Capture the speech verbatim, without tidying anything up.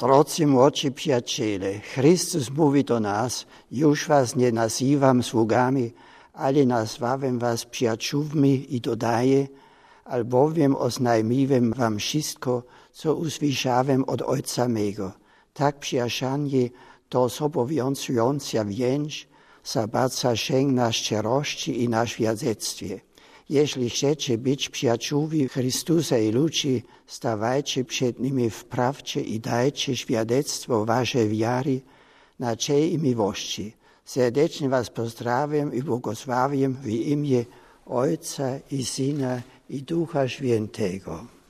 Drodzy młodsi przyjaciele, Chrystus mówi do nas, już was nie nazywam sługami, ale nazwałem was przyjaciółmi i dodaję, albowiem oznajmiłem wam wszystko, co usłyszałem od Ojca mego. Tak przyjaźnie to zobowiązująca więź, zabaca na szczerości i na świadectwie. Jeśli chcecie być przyjaciółmi Chrystusa i ludzi, stawajcie przed nimi w prawdzie i dajcie świadectwo waszej wiary, nadziei i miłości. Serdecznie was pozdrawiam i błogosławiam w imię Ojca i Syna i Ducha Świętego.